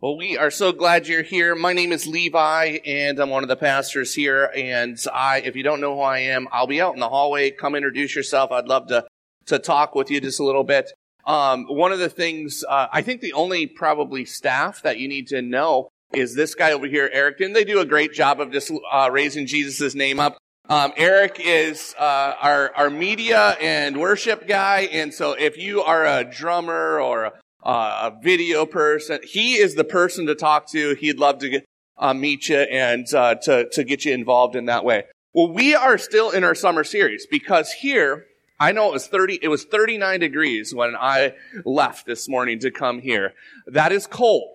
Well, we are so glad you're here. My name is Levi, and I'm one of the pastors here. And if you don't know who I am, I'll be out in the hallway. Come introduce yourself. I'd love to talk with you just a little bit. One of the things, I think the only probably staff that you need to know is this guy over here, Eric. And they do a great job of just raising Jesus' name up. Eric is our media and worship guy. And so if you are a drummer or a video person, he is the person to talk to. He'd love to meet you and to get you involved in that way. Well, we are still in our summer series because here, I know it was 39 degrees when I left this morning to come here. That is cold.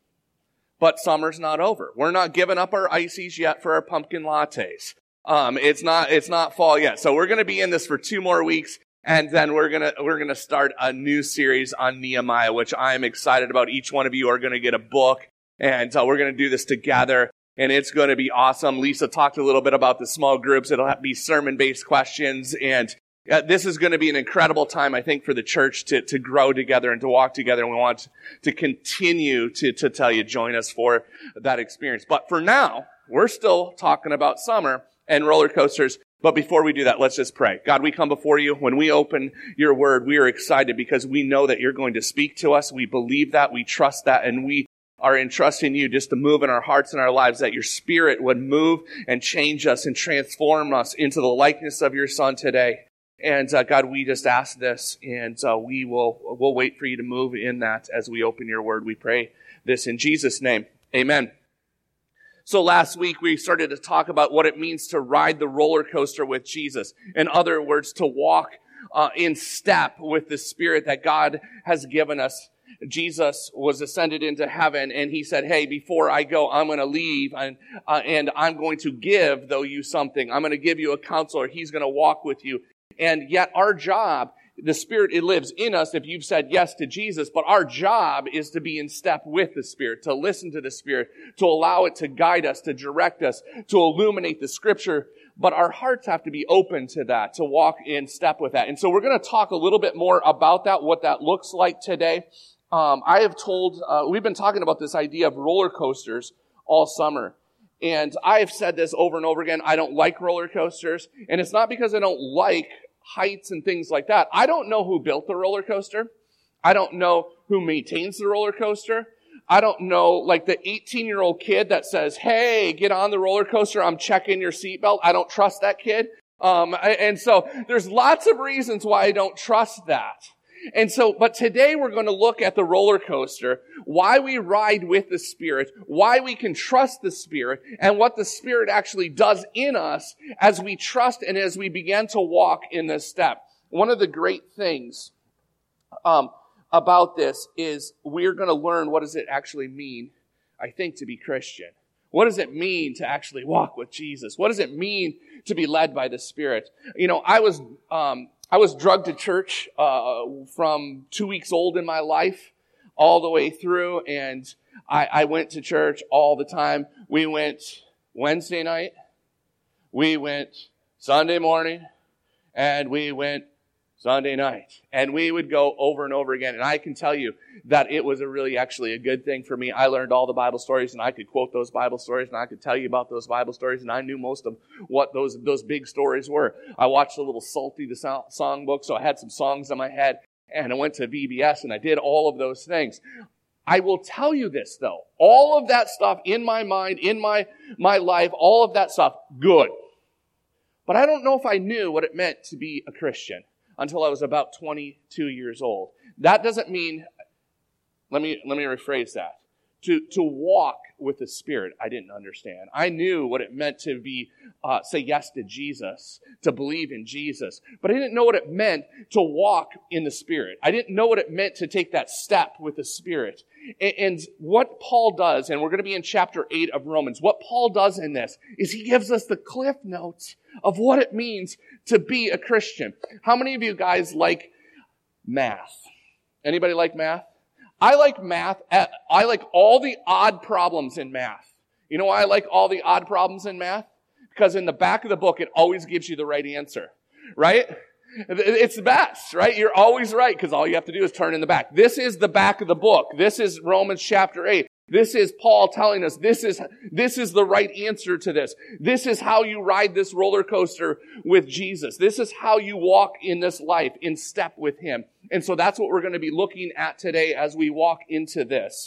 But summer's not over. We're not giving up our ices yet for our pumpkin lattes. It's not fall yet. So we're going to be in this for 2 more weeks. And then we're gonna start a new series on Nehemiah, which I'm excited about. Each one of you are gonna get a book, and we're gonna do this together, and it's gonna be awesome. Lisa talked a little bit about the small groups. It'll be sermon-based questions, and this is gonna be an incredible time, I think, for the church to grow together and to walk together. And we want to continue to tell you, join us for that experience. But for now, we're still talking about summer and roller coasters. But before we do that, let's just pray. God, we come before you. When we open your word, we are excited because we know that you're going to speak to us. We believe that. We trust that. And we are entrusting you just to move in our hearts and our lives, that your spirit would move and change us and transform us into the likeness of your son today. And God, we just ask this, and we'll wait for you to move in that as we open your word. We pray this in Jesus' name. Amen. So last week we started to talk about what it means to ride the roller coaster with Jesus. In other words, to walk in step with the Spirit that God has given us. Jesus was ascended into heaven, and he said, hey, before I go, I'm going to leave, and I'm going to give, you something. I'm going to give you a counselor. He's going to walk with you. And yet our job, the Spirit, it lives in us if you've said yes to Jesus, but our job is to be in step with the Spirit, to listen to the Spirit, to allow it to guide us, to direct us, to illuminate the Scripture. But our hearts have to be open to that, to walk in step with that. And so we're going to talk a little bit more about that, what that looks like today. We've been talking about this idea of roller coasters all summer. And I have said this over and over again, I don't like roller coasters. And it's not because I don't like heights and things like that. I don't know who built the roller coaster. I don't know who maintains the roller coaster. I don't know, like the 18-year-old kid that says, hey, get on the roller coaster, I'm checking your seatbelt. I don't trust that kid. And so there's lots of reasons why I don't trust that. And so, but today we're going to look at the roller coaster, why we ride with the Spirit, why we can trust the Spirit, and what the Spirit actually does in us as we trust and as we begin to walk in this step. One of the great things about this is we're going to learn what does it actually mean, I think, to be Christian. What does it mean to actually walk with Jesus? What does it mean to be led by the Spirit? You know, I was drugged to church from 2 weeks old in my life all the way through, and I went to church all the time. We went Wednesday night, we went Sunday morning, and we went Sunday night. And we would go over and over again. And I can tell you that it was actually a good thing for me. I learned all the Bible stories, and I could quote those Bible stories, and I could tell you about those Bible stories, and I knew most of what those big stories were. I watched a little Salty the Songbook, so I had some songs in my head, and I went to VBS, and I did all of those things. I will tell you this, though. All of that stuff in my mind, in my life, all of that stuff, good. But I don't know if I knew what it meant to be a Christian until I was about 22 years old. That doesn't mean, let me rephrase that. To walk with the Spirit, I didn't understand. I knew what it meant to say yes to Jesus, to believe in Jesus. But I didn't know what it meant to walk in the Spirit. I didn't know what it meant to take that step with the Spirit. And what Paul does, and we're going to be in chapter 8 of Romans, what Paul does in this is he gives us the cliff notes of what it means to be a Christian. How many of you guys like math? Anybody like math? I like math. I like all the odd problems in math. You know why I like all the odd problems in math? Because in the back of the book, it always gives you the right answer, right? It's the best, right? You're always right because all you have to do is turn in the back. This is the back of the book. This is Romans chapter 8. This is Paul telling us this is the right answer to this. This is how you ride this roller coaster with Jesus. This is how you walk in this life in step with him. And so that's what we're going to be looking at today as we walk into this.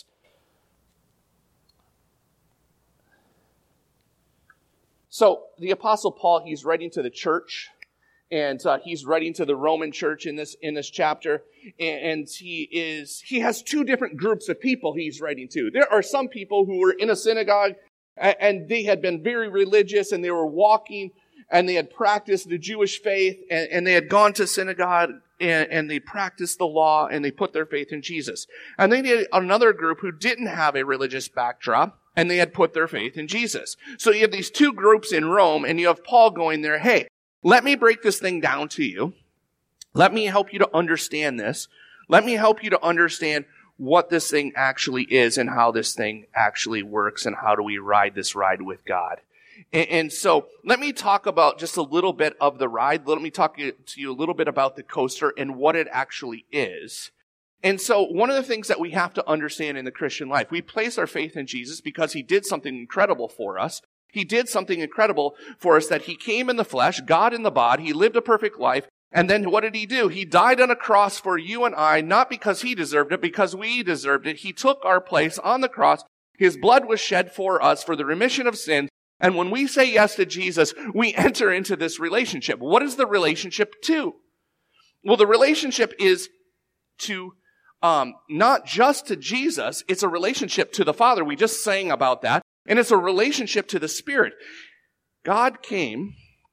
So the Apostle Paul, he's writing to the church, and he's writing to the Roman church in this chapter, and he has two different groups of people he's writing to. There are some people who were in a synagogue, and they had been very religious, and they were walking, and they had practiced the Jewish faith, and they had gone to synagogue, and they practiced the law, and they put their faith in Jesus. And then you had another group who didn't have a religious backdrop, and they had put their faith in Jesus. So you have these two groups in Rome, and you have Paul going there, hey, let me break this thing down to you. Let me help you to understand this. Let me help you to understand what this thing actually is and how this thing actually works and how do we ride this ride with God. And so let me talk about just a little bit of the ride. Let me talk to you a little bit about the coaster and what it actually is. And so one of the things that we have to understand in the Christian life, we place our faith in Jesus because he did something incredible for us. He did something incredible for us, that he came in the flesh, God in the bod, he lived a perfect life, and then what did he do? He died on a cross for you and I, not because he deserved it, because we deserved it. He took our place on the cross. His blood was shed for us for the remission of sins. And when we say yes to Jesus, we enter into this relationship. What is the relationship to? Well, the relationship is to not just to Jesus, it's a relationship to the Father. We just sang about that. And it's a relationship to the Spirit. God came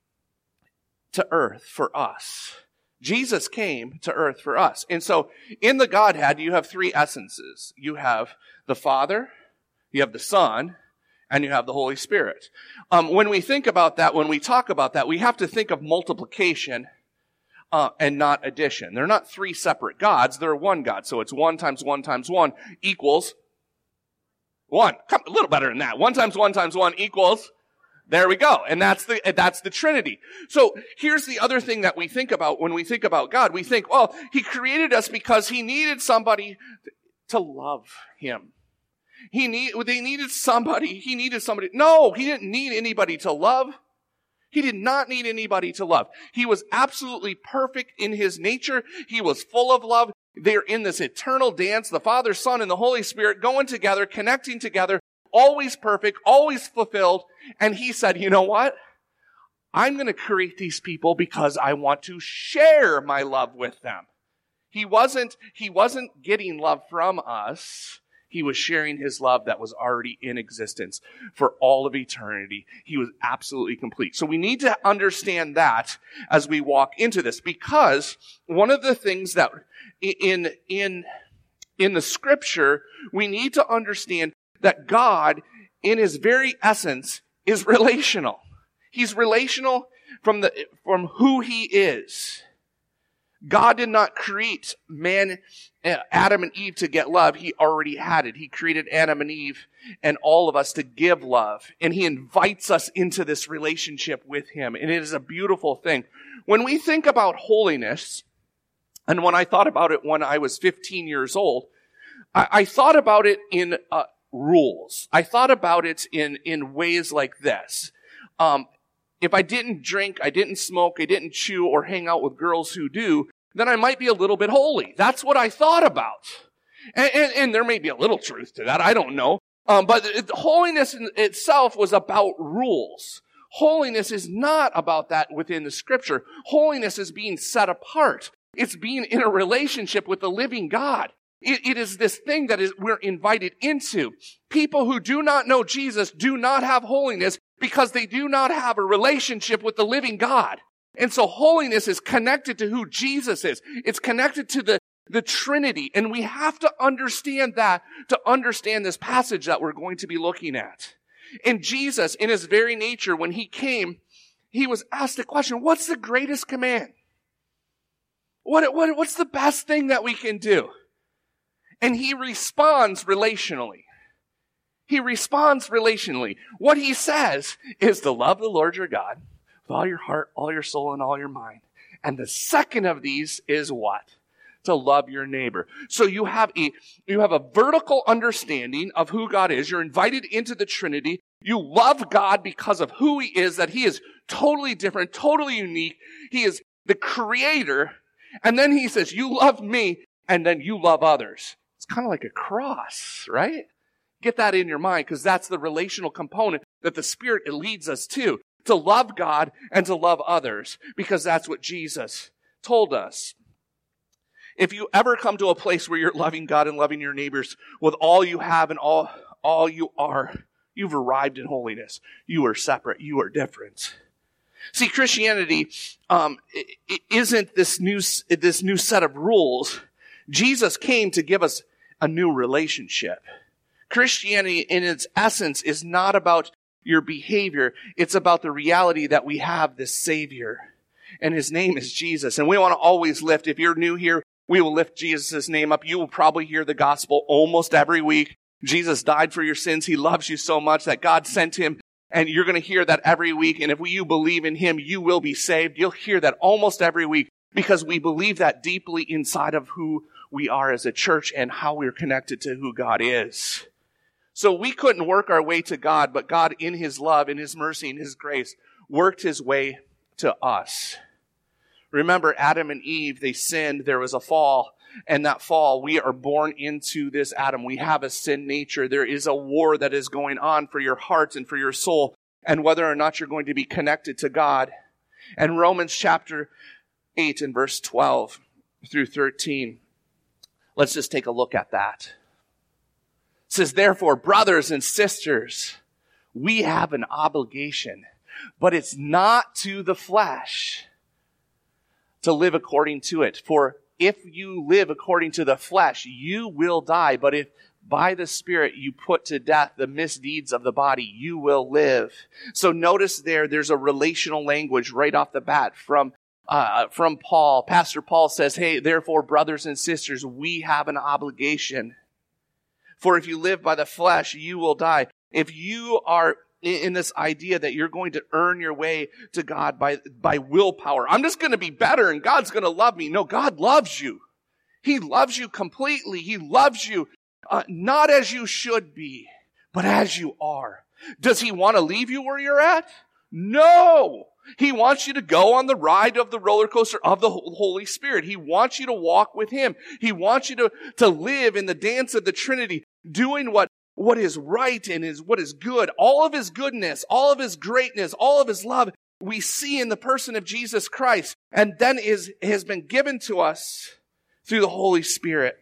to earth for us. Jesus came to earth for us. And so in the Godhead, you have three essences. You have the Father, you have the Son, and you have the Holy Spirit. When we think about that, when we talk about that, we have to think of multiplication and not addition. They're not three separate gods. They're one God. So it's 1 times 1 times 1 equals 1. Come, a little better than that. 1 times 1 times 1 equals, there we go. And that's the Trinity. So here's the other thing that we think about when we think about God. We think, well, he created us because he needed somebody to love him. He needed somebody. No, he didn't need anybody to love. He did not need anybody to love. He was absolutely perfect in his nature. He was full of love. They're in this eternal dance, the Father, Son, and the Holy Spirit going together, connecting together, always perfect, always fulfilled. And he said, you know what? I'm going to create these people because I want to share my love with them. He wasn't getting love from us. He was sharing his love that was already in existence for all of eternity. He was absolutely complete. So we need to understand that as we walk into this, because one of the things that in the scripture, we need to understand that God, in his very essence, is relational. He's relational from who he is. God did not create man, Adam and Eve, to get love. He already had it. He created Adam and Eve and all of us to give love. And he invites us into this relationship with him. And it is a beautiful thing. When we think about holiness, and when I thought about it when I was 15 years old, I thought about it in rules. I thought about it in ways like this. If I didn't drink, I didn't smoke, I didn't chew or hang out with girls who do, then I might be a little bit holy. That's what I thought about. And there may be a little truth to that. I don't know. But holiness in itself was about rules. Holiness is not about that within the scripture. Holiness is being set apart. It's being in a relationship with the living God. It is this thing that we're invited into. People who do not know Jesus do not have holiness because they do not have a relationship with the living God. And so holiness is connected to who Jesus is. It's connected to the Trinity. And we have to understand that to understand this passage that we're going to be looking at. And Jesus, in his very nature, when he came, he was asked a question, what's the greatest command? What's the best thing that we can do? And he responds relationally. He responds relationally. What he says is to love the Lord your God with all your heart, all your soul, and all your mind. And the second of these is what? to love your neighbor. So you have a vertical understanding of who God is. You're invited into the Trinity. You love God because of who he is, that he is totally different, totally unique. He is the creator. And then he says, you love me, and then you love others. It's kind of like a cross, right? Get that in your mind, because that's the relational component that the Spirit leads us to love God and to love others, because that's what Jesus told us. If you ever come to a place where you're loving God and loving your neighbors with all you have and all you are, you've arrived in holiness. You are separate. You are different. See, Christianity isn't this new set of rules. Jesus came to give us a new relationship. Christianity, in its essence, is not about your behavior. It's about the reality that we have this Savior, and his name is Jesus. And we want to always lift, if you're new here, we will lift Jesus' name up. You will probably hear the gospel almost every week. Jesus died for your sins. He loves you so much that God sent him. And you're going to hear that every week. And if you believe in him, you will be saved. You'll hear that almost every week, because we believe that deeply inside of who we are as a church and how we're connected to who God is. So we couldn't work our way to God, but God, in his love, in his mercy, in his grace, worked his way to us. Remember, Adam and Eve, they sinned. There was a fall. And that fall, we are born into this Adam. We have a sin nature. There is a war that is going on for your heart and for your soul, and whether or not you're going to be connected to God. And Romans chapter 8 and verse 12 through 13. Let's just take a look at that. It says, therefore, brothers and sisters, we have an obligation, but it's not to the flesh to live according to it. For if you live according to the flesh, you will die. But if by the Spirit you put to death the misdeeds of the body, you will live. So notice there's a relational language right off the bat from Paul. Pastor Paul says, hey, therefore, brothers and sisters, we have an obligation. For if you live by the flesh, you will die. If you are in this idea that you're going to earn your way to God by willpower, I'm just going to be better and God's going to love me. No, God loves you. He loves you completely. He loves you not as you should be, but as you are. Does he want to leave you where you're at? No. He wants you to go on the ride of the roller coaster of the Holy Spirit. He wants you to walk with him. He wants you to live in the dance of the Trinity, doing what is right and what is good. All of his goodness, all of his greatness, all of his love, we see in the person of Jesus Christ, and then has been given to us through the Holy Spirit.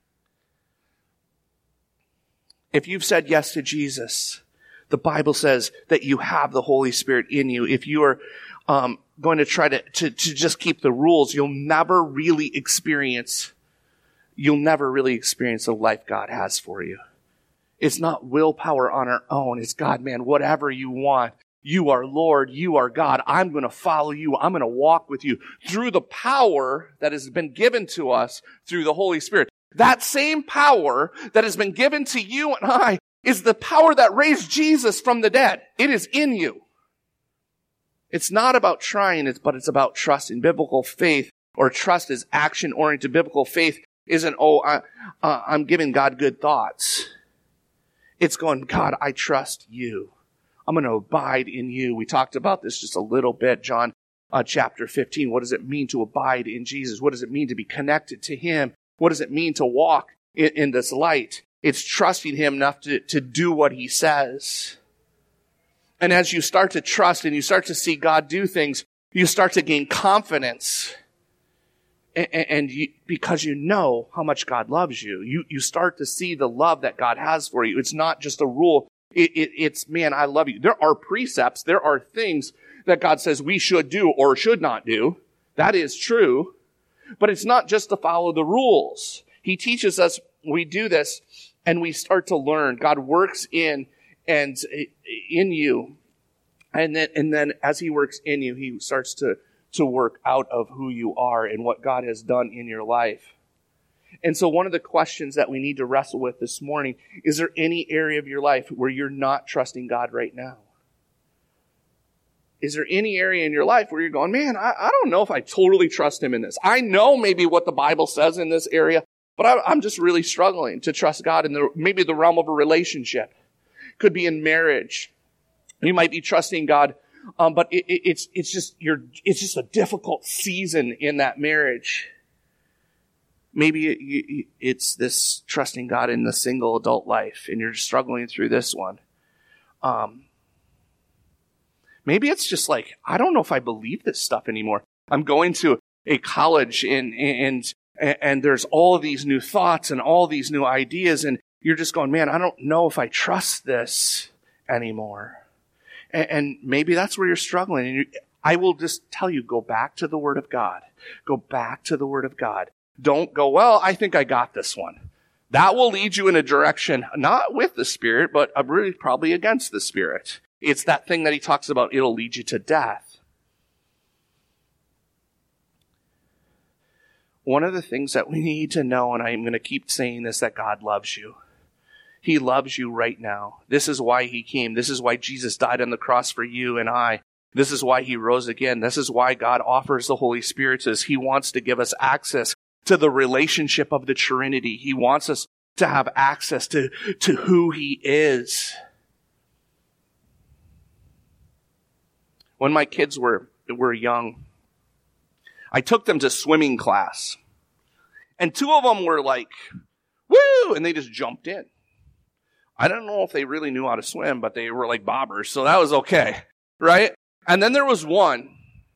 If you've said yes to Jesus, the Bible says that you have the Holy Spirit in you. If you are going to try to just keep the rules, you'll never really experience the life God has for you. It's not willpower on our own. It's God, man, whatever you want. You are Lord. You are God. I'm going to follow you. I'm going to walk with you through the power that has been given to us through the Holy Spirit. That same power that has been given to you and I is the power that raised Jesus from the dead. It is in you. It's not about trying, but it's about trusting. Biblical faith, or trust, is action-oriented. Biblical faith isn't, I'm giving God good thoughts. It's going, God, I trust you. I'm going to abide in you. We talked about this just a little bit, John chapter 15. What does it mean to abide in Jesus? What does it mean to be connected to him? What does it mean to walk in this light? It's trusting him enough to do what he says. And as you start to trust and you start to see God do things, you start to gain confidence. And because you know how much God loves you, you start to see the love that God has for you. It's not just a rule. It's, man, I love you. There are precepts. There are things that God says we should do or should not do. That is true. But it's not just to follow the rules. He teaches us, we do this, and we start to learn. God works in you. And then as he works in you, he starts to work out of who you are and what God has done in your life. And so one of the questions that we need to wrestle with this morning, is there any area of your life where you're not trusting God right now? Is there any area in your life where you're going, man, I don't know if I totally trust him in this. I know maybe what the Bible says in this area, but I'm just really struggling to trust God in maybe the realm of a relationship. Could be in marriage. You might be trusting God, but it's just a difficult season in that marriage. Maybe it's this trusting God in the single adult life, and you're struggling through this one. Maybe it's just like, I don't know if I believe this stuff anymore. I'm going to a college and there's all of these new thoughts and all these new ideas, and you're just going, man, I don't know if I trust this anymore. And maybe that's where you're struggling. And I will just tell you, go back to the Word of God. Go back to the Word of God. Don't go, well, I think I got this one. That will lead you in a direction, not with the Spirit, but really probably against the Spirit. It's that thing that he talks about, it'll lead you to death. One of the things that we need to know, and I'm going to keep saying this, that God loves you. He loves you right now. This is why he came. This is why Jesus died on the cross for you and I. This is why he rose again. This is why God offers the Holy Spirit to us. He wants to give us access to the relationship of the Trinity. He wants us to have access to who he is. When my kids were young, I took them to swimming class. And two of them were like, woo! And they just jumped in. I don't know if they really knew how to swim, but they were like bobbers, so that was okay, right? And then there was one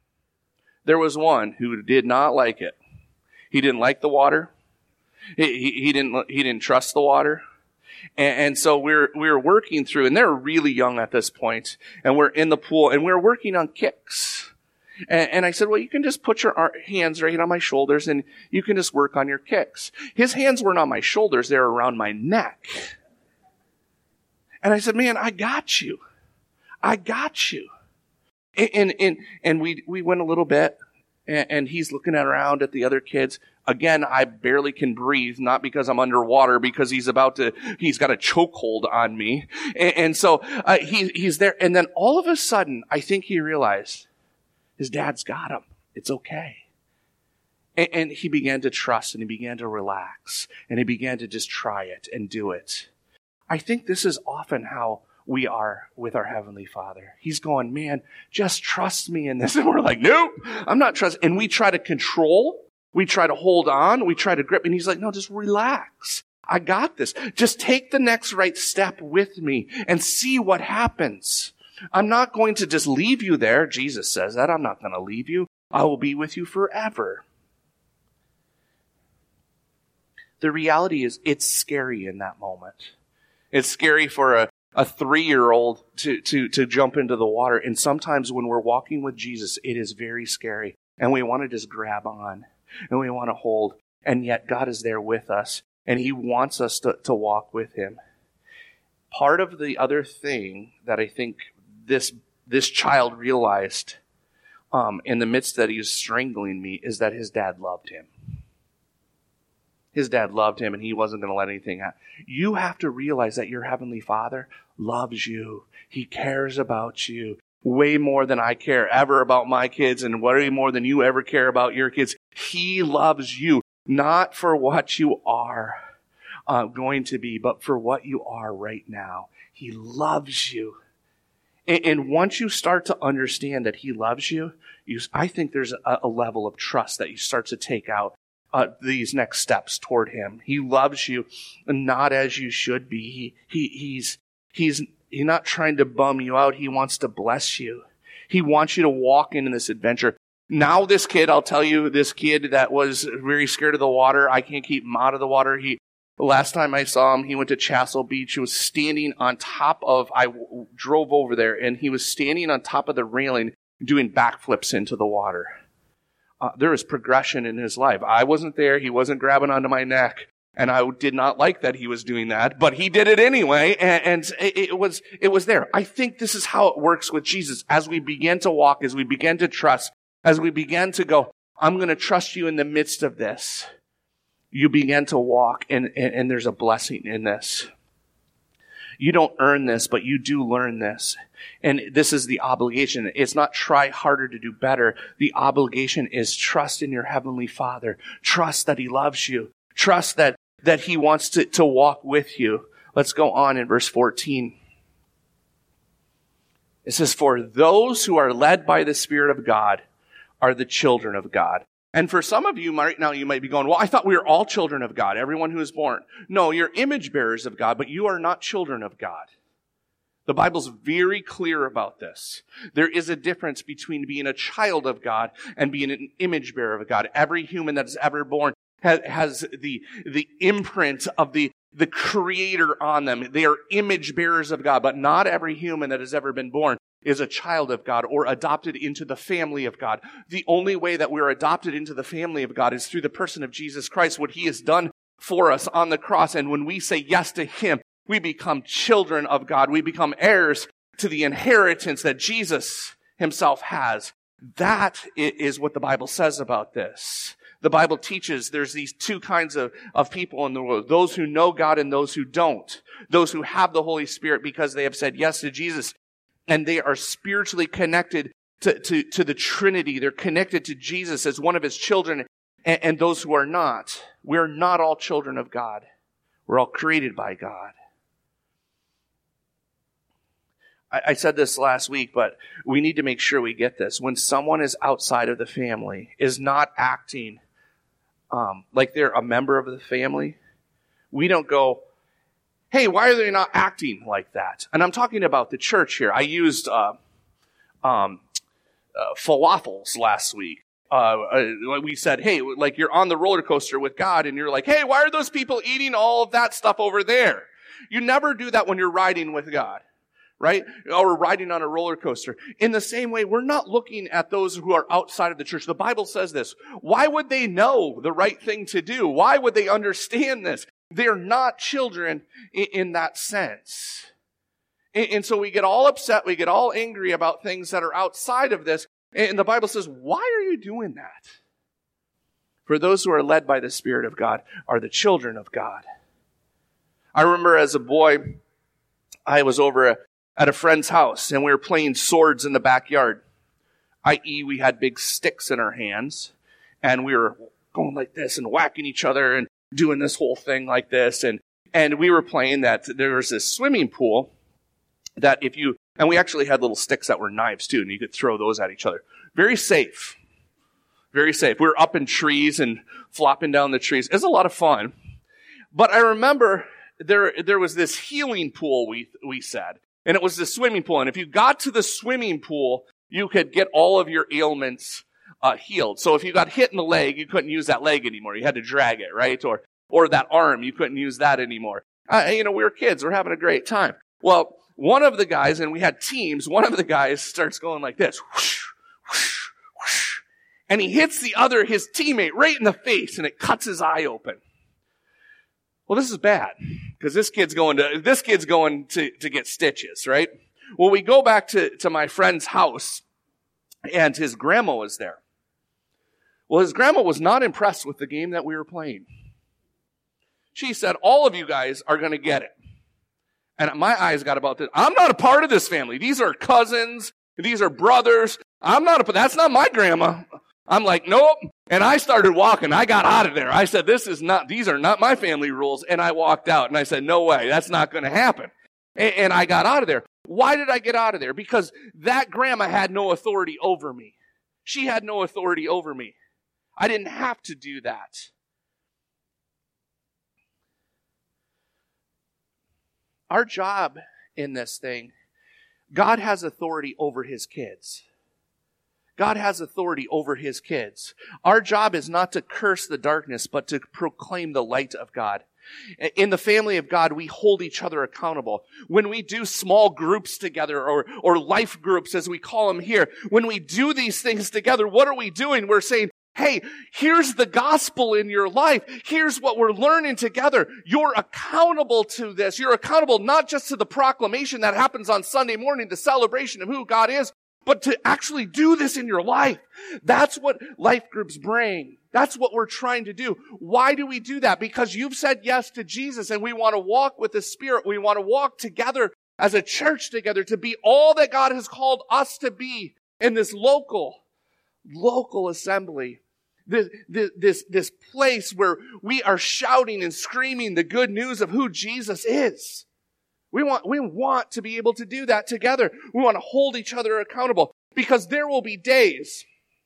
who did not like it. He didn't like the water. He didn't trust the water. And so we were working through, and they're really young at this point, and we're in the pool, and we're working on kicks. And I said, well, you can just put your hands right on my shoulders, and you can just work on your kicks. His hands weren't on my shoulders, they were around my neck. And I said, man, I got you. I got you. And we went a little bit, and he's looking around at the other kids. Again, I barely can breathe, not because I'm underwater, because he's got a chokehold on me. And so he's there. And then all of a sudden, I think he realized his dad's got him. It's okay. And he began to trust, and he began to relax, and he began to just try it and do it. I think this is often how we are with our Heavenly Father. He's going, man, just trust me in this. And we're like, nope, I'm not trusting. And we try to control. We try to hold on. We try to grip. And he's like, no, just relax. I got this. Just take the next right step with me and see what happens. I'm not going to just leave you there. Jesus says that. I'm not going to leave you. I will be with you forever. The reality is, it's scary in that moment. It's scary for a 3-year-old to jump into the water. And sometimes when we're walking with Jesus, it is very scary. And we want to just grab on. And we want to hold. And yet God is there with us. And he wants us to walk with him. Part of the other thing that I think this child realized in the midst that he was strangling me is that his dad loved him. His dad loved him, and he wasn't going to let anything happen. You have to realize that your Heavenly Father loves you. He cares about you way more than I care ever about my kids, and way more than you ever care about your kids. He loves you, not for what you are going to be, but for what you are right now. He loves you. And once you start to understand that he loves you, I think there's a level of trust that you start to take out these next steps toward him. He loves you, not as you should be. He's not trying to bum you out. He wants to bless you. He wants you to walk into this adventure. Now this kid, I'll tell you, this kid that was very scared of the water, I can't keep him out of the water. The last time I saw him, he went to Chassel Beach. He was standing on top of, I drove over there, and he was standing on top of the railing doing backflips into the water. There was progression in his life. I wasn't there. He wasn't grabbing onto my neck. And I did not like that he was doing that, but he did it anyway. And it was there. I think this is how it works with Jesus. As we begin to walk, as we begin to trust, as we begin to go, I'm going to trust you in the midst of this. You begin to walk, and there's a blessing in this. You don't earn this, but you do learn this. And this is the obligation. It's not try harder to do better. The obligation is trust in your Heavenly Father. Trust that He loves you. Trust that He wants to walk with you. Let's go on in verse 14. It says, for those who are led by the Spirit of God are the children of God. And for some of you right now, you might be going, well, I thought we were all children of God, everyone who is born. No, you're image bearers of God, but you are not children of God. The Bible's very clear about this. There is a difference between being a child of God and being an image bearer of God. Every human that is ever born has the imprint of the Creator on them. They are image bearers of God, but not every human that has ever been born is a child of God or adopted into the family of God. The only way that we're adopted into the family of God is through the person of Jesus Christ, what He has done for us on the cross. And when we say yes to Him, we become children of God. We become heirs to the inheritance that Jesus Himself has. That is what the Bible says about this. The Bible teaches there's these two kinds of people in the world. Those who know God and those who don't. Those who have the Holy Spirit because they have said yes to Jesus. And they are spiritually connected to the Trinity. They're connected to Jesus as one of His children. And those who are not. We're not all children of God. We're all created by God. I said this last week, but we need to make sure we get this. When someone is outside of the family, is not acting like they're a member of the family, we don't go, hey, why are they not acting like that? And I'm talking about the church here. I used falafels last week. We said, hey, like you're on the roller coaster with God, and you're like, hey, why are those people eating all of that stuff over there? You never do that when you're riding with God, right? Or riding on a roller coaster. In the same way, we're not looking at those who are outside of the church. The Bible says this. Why would they know the right thing to do? Why would they understand this? They're not children in that sense. And so we get all upset, we get all angry about things that are outside of this. And the Bible says, why are you doing that? For those who are led by the Spirit of God are the children of God. I remember as a boy, I was over at a friend's house and we were playing swords in the backyard. I.e., we had big sticks in our hands and we were going like this and whacking each other and doing this whole thing like this. And we were playing that there was this swimming pool that and we actually had little sticks that were knives too, and you could throw those at each other. Very safe. Very safe. We were up in trees and flopping down the trees. It was a lot of fun. But I remember there was this healing pool, we said. And it was the swimming pool. And if you got to the swimming pool, you could get all of your ailments healed. So if you got hit in the leg, you couldn't use that leg anymore. You had to drag it, right? Or that arm, you couldn't use that anymore. We were kids. We're having a great time. Well, one of the guys, and we had teams, one of the guys starts going like this. Whoosh, whoosh, whoosh, and he hits his teammate right in the face, and it cuts his eye open. Well, this is bad, because this kid's going to get stitches, right? Well, we go back to my friend's house, and his grandma was there. Well, his grandma was not impressed with the game that we were playing. She said, all of you guys are going to get it. And my eyes got about this. I'm not a part of this family. These are cousins. These are brothers. That's not my grandma. I'm like, nope. And I started walking. I got out of there. I said, these are not my family rules. And I walked out and I said, no way. That's not going to happen. And I got out of there. Why did I get out of there? Because that grandma had no authority over me. She had no authority over me. I didn't have to do that. Our job in this thing, God has authority over His kids. God has authority over His kids. Our job is not to curse the darkness, but to proclaim the light of God. In the family of God, we hold each other accountable. When we do small groups together, or life groups as we call them here, when we do these things together, what are we doing? We're saying, hey, here's the gospel in your life. Here's what we're learning together. You're accountable to this. You're accountable not just to the proclamation that happens on Sunday morning, the celebration of who God is, but to actually do this in your life. That's what life groups bring. That's what we're trying to do. Why do we do that? Because you've said yes to Jesus and we want to walk with the Spirit. We want to walk together as a church together to be all that God has called us to be in this local assembly. This place where we are shouting and screaming the good news of who Jesus is. We want to be able to do that together. We want to hold each other accountable because there will be days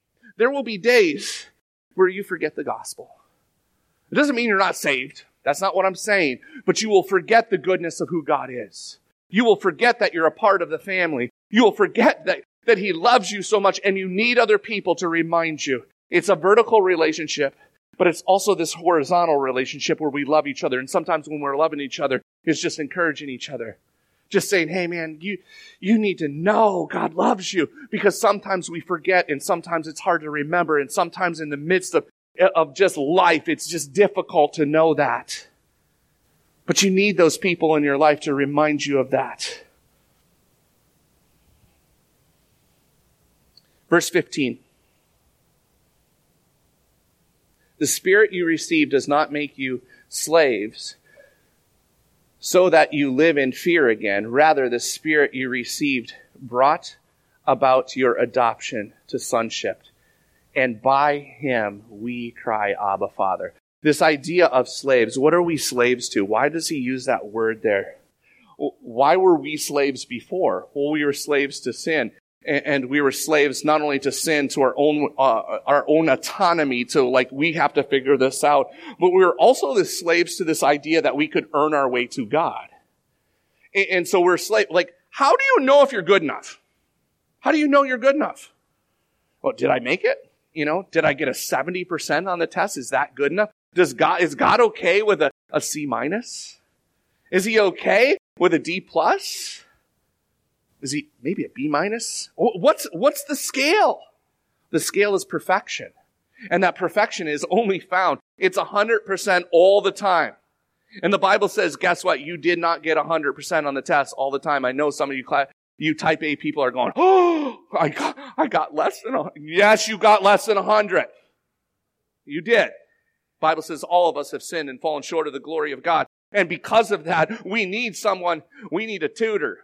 where you forget the gospel. It doesn't mean you're not saved. That's not what I'm saying. But you will forget the goodness of who God is. You will forget that you're a part of the family. You will forget that He loves you so much and you need other people to remind you. It's a vertical relationship, but it's also this horizontal relationship where we love each other. And sometimes when we're loving each other, it's just encouraging each other. Just saying, hey man, you need to know God loves you, because sometimes we forget and sometimes it's hard to remember. And sometimes in the midst of just life, it's just difficult to know that. But you need those people in your life to remind you of that. Verse 15. The Spirit you received does not make you slaves, so that you live in fear again. Rather, the Spirit you received brought about your adoption to sonship. And by Him we cry, Abba, Father. This idea of slaves, what are we slaves to? Why does He use that word there? Why were we slaves before? Well, we were slaves to sin. And we were slaves not only to sin, to our own autonomy, to like, we have to figure this out, but we were also the slaves to this idea that we could earn our way to God. And so we're slaves. Like, how do you know if you're good enough? How do you know you're good enough? Well, did I make it? Did I get a 70% on the test? Is that good enough? Is God okay with a C minus? Is He okay with a D plus? Is He maybe a B minus? What's the scale? The scale is perfection. And that perfection is only found. It's 100% all the time. And the Bible says, guess what? You did not get 100% on the test all the time. I know some of you type A people are going, oh, I got less than 100. Yes, you got less than 100. You did. The Bible says all of us have sinned and fallen short of the glory of God. And because of that, we need a tutor.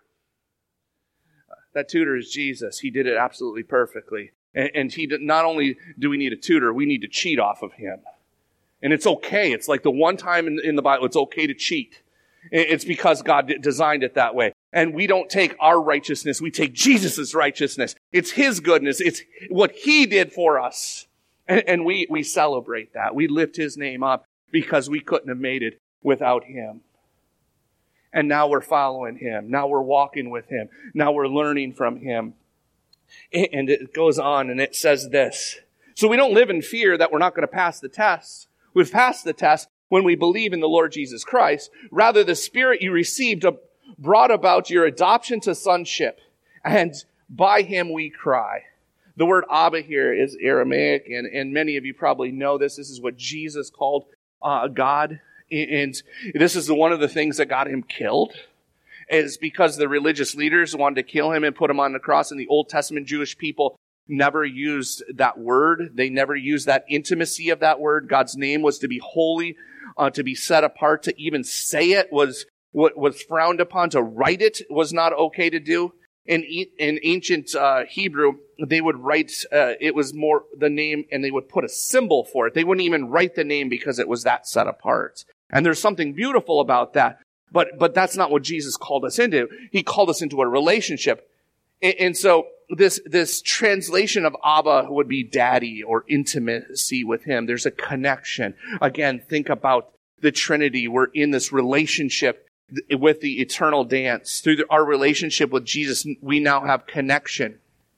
That tutor is Jesus. He did it absolutely perfectly. And not only do we need a tutor, we need to cheat off of Him. And it's okay. It's like the one time in the Bible, it's okay to cheat. It's because God designed it that way. And we don't take our righteousness. We take Jesus' righteousness. It's His goodness. It's what He did for us. And we celebrate that. We lift His name up because we couldn't have made it without Him. And now we're following Him. Now we're walking with Him. Now we're learning from Him. And it goes on and it says this. So we don't live in fear that we're not going to pass the test. We've passed the test when we believe in the Lord Jesus Christ. Rather, the Spirit you received brought about your adoption to sonship. And by Him we cry. The word Abba here is Aramaic, and many of you probably know this. This is what Jesus called God. And this is one of the things that got Him killed, is because the religious leaders wanted to kill Him and put Him on the cross. And the Old Testament Jewish people never used that word. They never used that intimacy of that word. God's name was to be holy, to be set apart. To even say it was frowned upon. To write it was not okay to do. In ancient Hebrew, they would write, it was more the name, and they would put a symbol for it. They wouldn't even write the name because it was that set apart. And there's something beautiful about that. But that's not what Jesus called us into. He called us into a relationship. And so this translation of Abba would be daddy or intimacy with Him. There's a connection. Again, think about the Trinity. We're in this relationship with the eternal dance. Through our relationship with Jesus, we now have connection.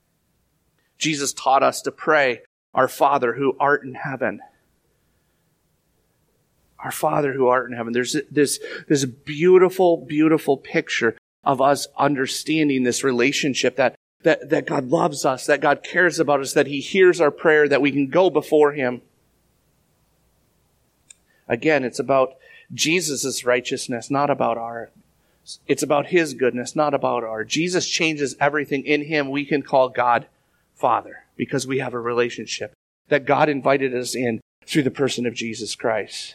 Jesus taught us to pray, Our Father who art in heaven. Our Father who art in heaven. There's this beautiful, beautiful picture of us understanding this relationship that God loves us, that God cares about us, that He hears our prayer, that we can go before Him. Again, it's about Jesus' righteousness, not about It's about his goodness, not about ours. Jesus changes everything. In him, we can call God Father because we have a relationship that God invited us in through the person of Jesus Christ.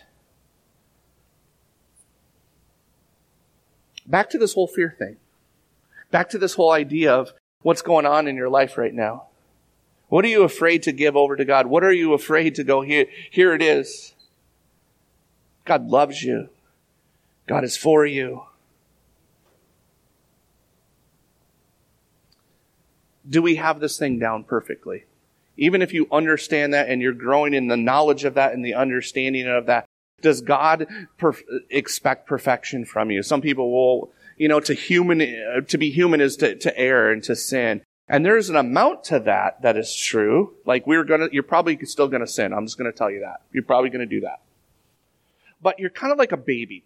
Back to this whole fear thing. Back to this whole idea of what's going on in your life right now. What are you afraid to give over to God? What are you afraid to go, here it is. God loves you. God is for you. Do we have this thing down perfectly? Even if you understand that and you're growing in the knowledge of that and the understanding of that, does God expect perfection from you? Some people will, to be human is to err and to sin. And there's an amount to that is true. Like you're probably still going to sin. I'm just going to tell you that. You're probably going to do that. But you're kind of like a baby.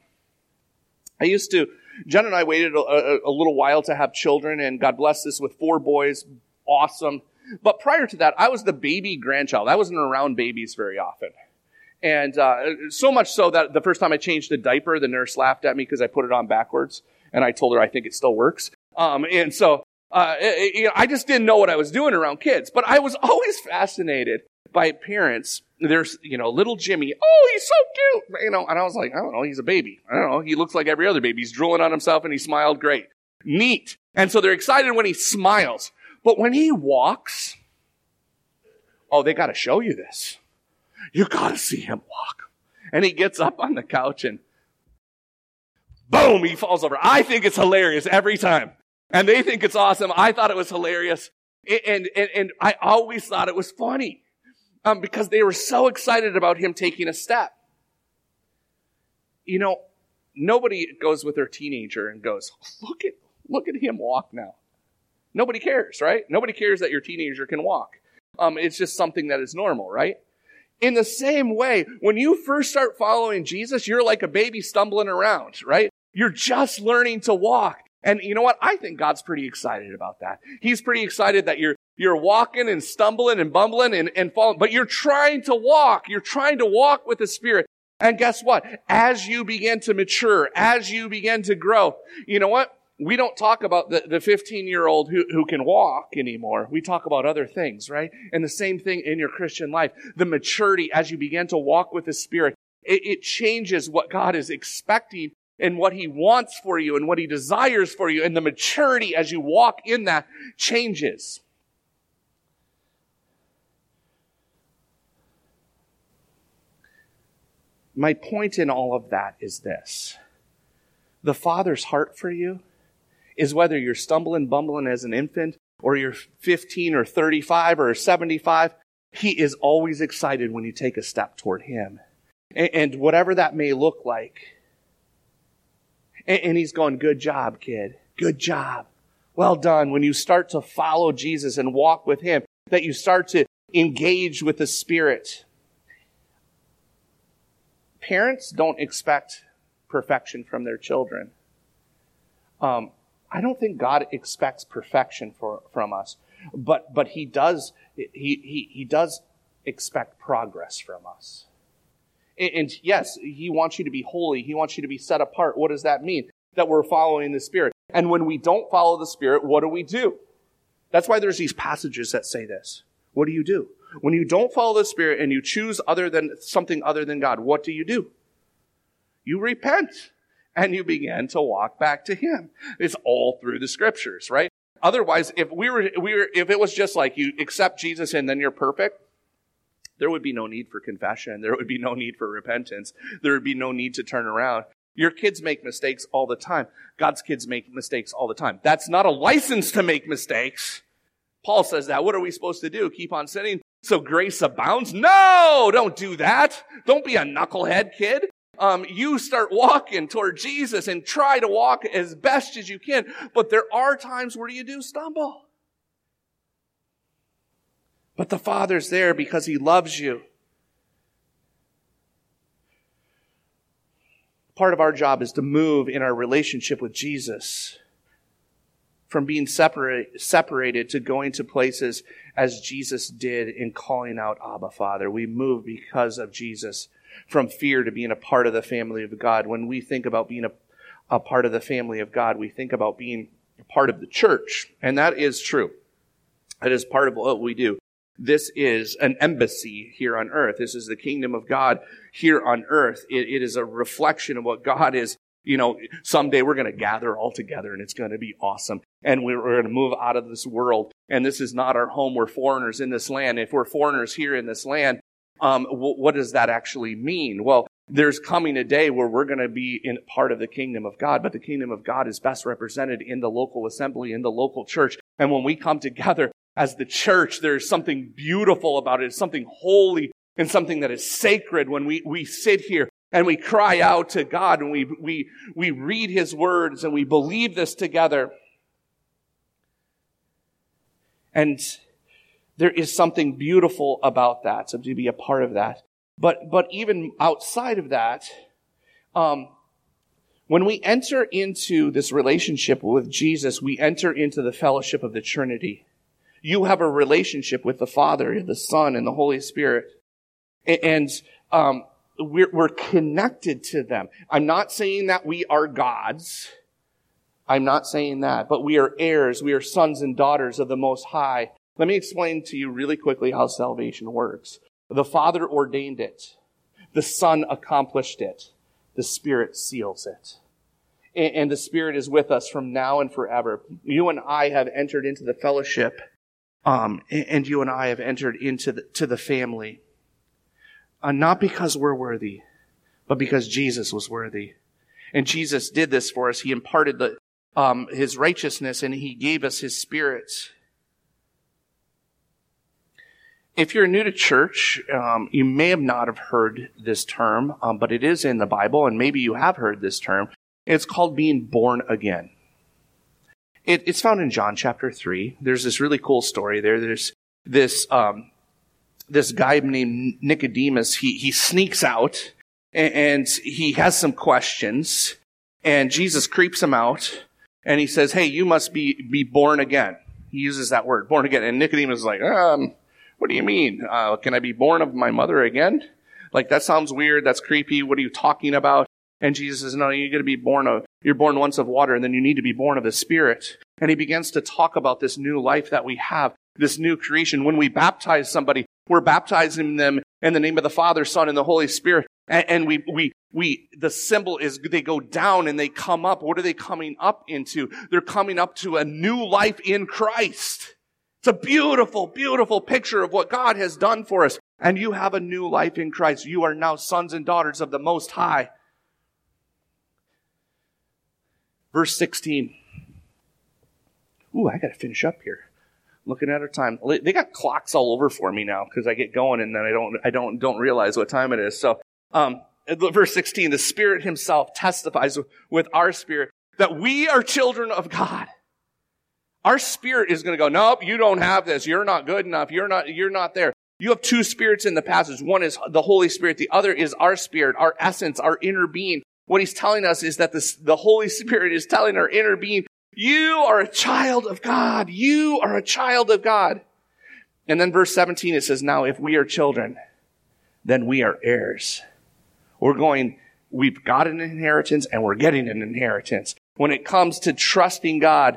Jen and I waited a little while to have children, and God bless us with 4 boys. Awesome. But prior to that, I was the baby grandchild. I wasn't around babies very often. And so much so that the first time I changed the diaper, the nurse laughed at me because I put it on backwards. And I told her I think it still works. And so I just didn't know what I was doing around kids. But I was always fascinated by parents. There's, little Jimmy. Oh, he's so cute. And I was like, I don't know, he's a baby. I don't know. He looks like every other baby. He's drooling on himself and he smiled great. Neat. And so they're excited when he smiles. But when he walks, they got to show you this. You got to see him walk. And he gets up on the couch and boom, he falls over. I think it's hilarious every time. And they think it's awesome. I thought it was hilarious. And I always thought it was funny. Because they were so excited about him taking a step. Nobody goes with their teenager and goes, look at him walk now. Nobody cares, right? Nobody cares that your teenager can walk. It's just something that is normal, right? In the same way, when you first start following Jesus, you're like a baby stumbling around, right? You're just learning to walk. And you know what? I think God's pretty excited about that. He's pretty excited that you're walking and stumbling and bumbling and falling, but you're trying to walk. You're trying to walk with the Spirit. And guess what? As you begin to mature, as you begin to grow, you know what? We don't talk about the 15-year-old who can walk anymore. We talk about other things, right? And the same thing in your Christian life. The maturity as you begin to walk with the Spirit, it changes what God is expecting and what He wants for you and what He desires for you. And the maturity as you walk in that changes. My point in all of that is this. The Father's heart for you is whether you're stumbling, bumbling as an infant, or you're 15 or 35 or 75, He is always excited when you take a step toward Him. And whatever that may look like. And He's going, good job, kid. Good job. Well done. When you start to follow Jesus and walk with Him, that you start to engage with the Spirit. Parents don't expect perfection from their children. I don't think God expects perfection from us, but He does. He does expect progress from us. And yes, He wants you to be holy. He wants you to be set apart. What does that mean? That we're following the Spirit. And when we don't follow the Spirit, what do? That's why there's these passages that say this. What do? When you don't follow the Spirit and you choose something other than God, what do? You repent and you begin to walk back to Him. It's all through the Scriptures, right? Otherwise, if it was just like you accept Jesus and then you're perfect, there would be no need for confession. There would be no need for repentance. There would be no need to turn around. Your kids make mistakes all the time. God's kids make mistakes all the time. That's not a license to make mistakes. Paul says that. What are we supposed to do? Keep on sinning so grace abounds? No, don't do that. Don't be a knucklehead, kid. You start walking toward Jesus and try to walk as best as you can. But there are times where you do stumble. But the Father's there because He loves you. Part of our job is to move in our relationship with Jesus from being separated to going to places as Jesus did in calling out Abba, Father. We move because of Jesus from fear to being a part of the family of God. When we think about being a part of the family of God, we think about being a part of the church. And that is true. That is part of what we do. This is an embassy here on earth. This is the kingdom of God here on earth. It is a reflection of what God is. Someday we're going to gather all together and it's going to be awesome. And we're going to move out of this world. And this is not our home. We're foreigners in this land. If we're foreigners here in this land, what does that actually mean? Well, there's coming a day where we're going to be in part of the kingdom of God, but the kingdom of God is best represented in the local assembly, in the local church. And when we come together as the church, there's something beautiful about it. It's something holy and something that is sacred when we sit here and we cry out to God and we read His words and we believe this together. And there is something beautiful about that, so to be a part of that. But even outside of that, when we enter into this relationship with Jesus, we enter into the fellowship of the Trinity. You have a relationship with the Father, the Son, and the Holy Spirit. And we're connected to them. I'm not saying that we are gods. I'm not saying that. But we are heirs. We are sons and daughters of the Most High. Let me explain to you really quickly how salvation works. The Father ordained it. The Son accomplished it. The Spirit seals it. And the Spirit is with us from now and forever. You and I have entered into the fellowship. And you and I have entered into the family. Not because we're worthy, but because Jesus was worthy. And Jesus did this for us. He imparted His righteousness and He gave us His Spirit. If you're new to church, you may have not have heard this term, but it is in the Bible, and maybe you have heard this term. It's called being born again. It's found in John chapter 3. There's this really cool story there. There's this guy named Nicodemus. He sneaks out, and he has some questions, and Jesus creeps him out, and He says, hey, you must be born again. He uses that word, born again. And Nicodemus is like, what do you mean? Can I be born of my mother again? Like, that sounds weird. That's creepy. What are you talking about? And Jesus says, no, you're going to be you're born once of water, and then you need to be born of the Spirit. And He begins to talk about this new life that we have, this new creation. When we baptize somebody, we're baptizing them in the name of the Father, Son, and the Holy Spirit. And the symbol is they go down and they come up. What are they coming up into? They're coming up to a new life in Christ. It's a beautiful, beautiful picture of what God has done for us. And you have a new life in Christ. You are now sons and daughters of the Most High. Verse 16. Ooh, I got to finish up here. Looking at our time. They got clocks all over for me now because I get going and then I don't realize what time it is. So, verse 16, the Spirit Himself testifies with our spirit that we are children of God. Our spirit is going to go, nope, you don't have this. You're not good enough. You're not there. You have two spirits in the passage. One is the Holy Spirit. The other is our spirit, our essence, our inner being. What He's telling us is that the Holy Spirit is telling our inner being, you are a child of God. You are a child of God. And then verse 17, it says, now if we are children, then we are heirs. We've got an inheritance and we're getting an inheritance. When it comes to trusting God,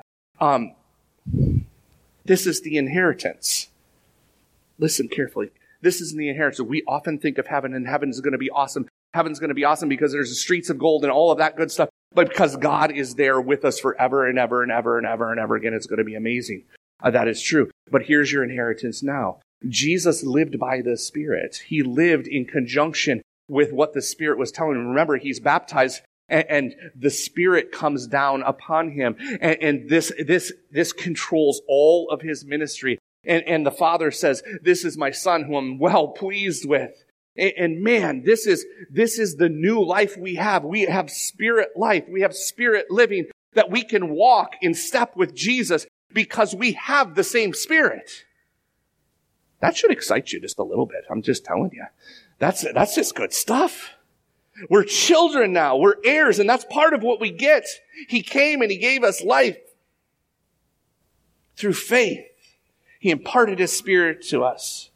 this is the inheritance. Listen carefully. This is the inheritance. We often think of heaven, and heaven is going to be awesome. Heaven's going to be awesome because there's the streets of gold and all of that good stuff. But because God is there with us forever and ever and ever and ever and ever again, it's going to be amazing. That is true. But here's your inheritance now. Jesus lived by the Spirit. He lived in conjunction with what the Spirit was telling him. Remember, He's baptized and the Spirit comes down upon Him. And this controls all of His ministry. And the Father says, this is my Son who I'm well pleased with. And man, this is the new life we have. We have Spirit life. We have Spirit living, that we can walk in step with Jesus because we have the same Spirit. That should excite you just a little bit. I'm just telling you. That's just good stuff. We're children now. We're heirs, and that's part of what we get. He came and He gave us life through faith. He imparted His Spirit to us.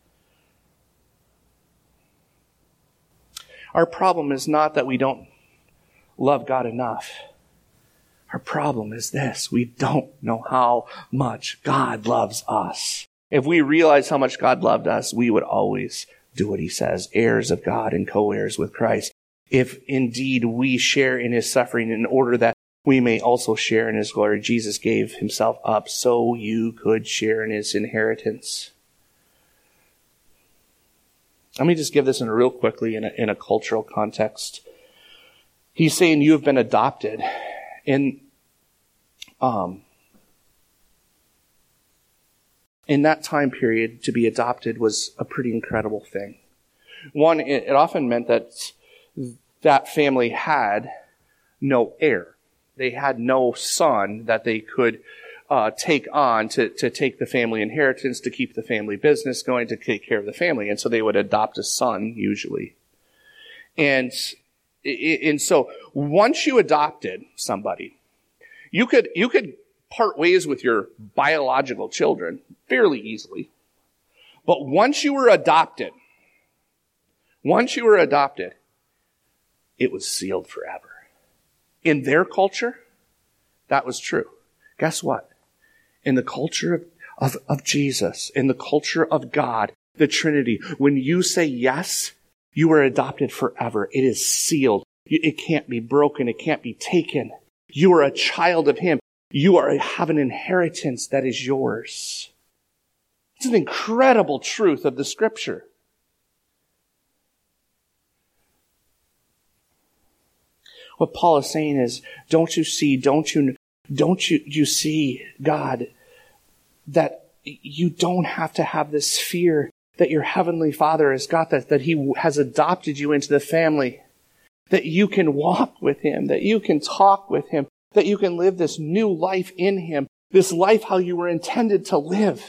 Our problem is not that we don't love God enough. Our problem is this: we don't know how much God loves us. If we realize how much God loved us, we would always do what he says, heirs of God and co-heirs with Christ. If indeed we share in his suffering in order that we may also share in his glory. Jesus gave himself up so you could share in his inheritance. Let me just give this in real quickly in a cultural context. He's saying you have been adopted. In that time period, to be adopted was a pretty incredible thing. One, it often meant that family had no heir. They had no son that they could take on to take the family inheritance, to keep the family business going, to take care of the family. And so they would adopt a son, usually. And so once you adopted somebody, you could part ways with your biological children fairly easily. But once you were adopted, it was sealed forever. In their culture, that was true. Guess what? In the culture of Jesus, in the culture of God, the Trinity, when you say yes, you are adopted forever. It is sealed. It can't be broken. It can't be taken. You are a child of him. You have an inheritance that is yours. It's an incredible truth of the scripture. What Paul is saying is, don't you see, God, that you don't have to have this fear that your heavenly Father has got, that he has adopted you into the family, that you can walk with him, that you can talk with him, that you can live this new life in him, this life how you were intended to live.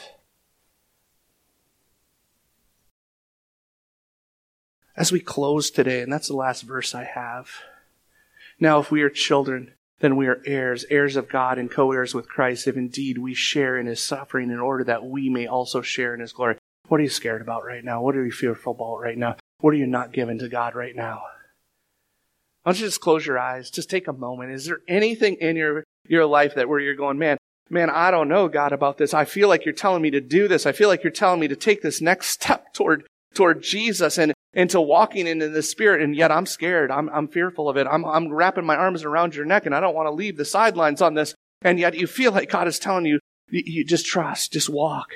As we close today, and that's the last verse I have. Now, if we are children, then we are heirs, heirs of God and co-heirs with Christ, if indeed we share in his suffering in order that we may also share in his glory. What are you scared about right now? What are you fearful about right now? What are you not giving to God right now? Why don't you just close your eyes? Just take a moment. Is there anything in your life where you're going, man, I don't know, God, about this. I feel like you're telling me to do this. I feel like you're telling me to take this next step toward Jesus and to walking into the Spirit, and yet I'm scared. I'm fearful of it. I'm wrapping my arms around your neck, and I don't want to leave the sidelines on this. And yet you feel like God is telling you, you just trust, just walk.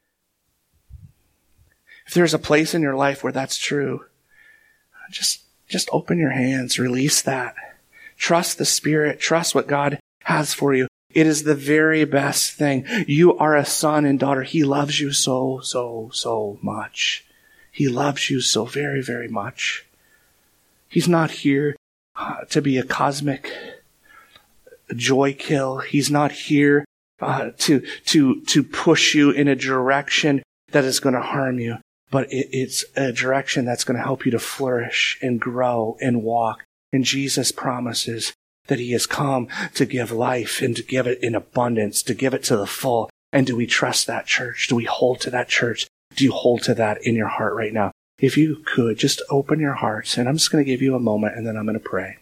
If there's a place in your life where that's true, just open your hands, release that. Trust the Spirit, trust what God has for you. It is the very best thing. You are a son and daughter. He loves you so, so, so much. He loves you so very, very much. He's not here to be a cosmic joy kill. He's not here to push you in a direction that is going to harm you. But it's a direction that's going to help you to flourish and grow and walk. And Jesus promises that he has come to give life and to give it in abundance, to give it to the full. And do we trust that, church? Do we hold to that, church? Do you hold to that in your heart right now? If you could, just open your hearts, and I'm just going to give you a moment, and then I'm going to pray.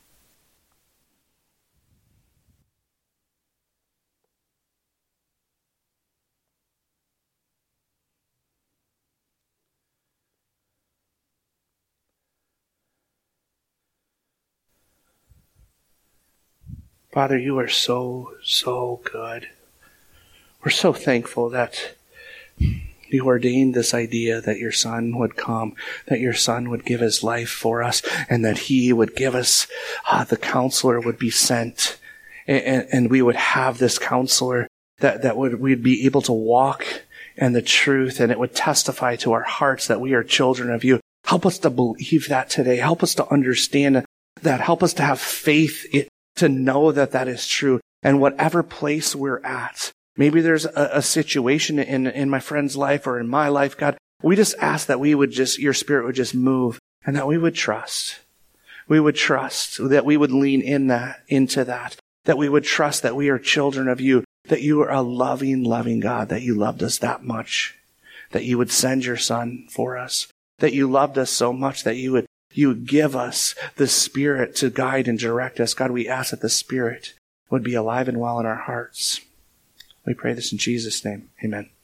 Father, you are so, so good. We're so thankful that you ordained this idea that your Son would come, that your Son would give his life for us, and that he would give us, the counselor would be sent, and we would have this counselor we'd be able to walk in the truth, and it would testify to our hearts that we are children of you. Help us to believe that today. Help us to understand that. Help us to have faith to know that that is true. And whatever place we're at, maybe there's a situation in my friend's life or in my life, God, we just ask that your Spirit would just move and that we would trust. We would trust, that we would lean into that we would trust that we are children of you, that you are a loving, loving God, that you loved us that much, that you would send your Son for us, that you loved us so much that you would give us the Spirit to guide and direct us. God, we ask that the Spirit would be alive and well in our hearts. We pray this in Jesus' name. Amen.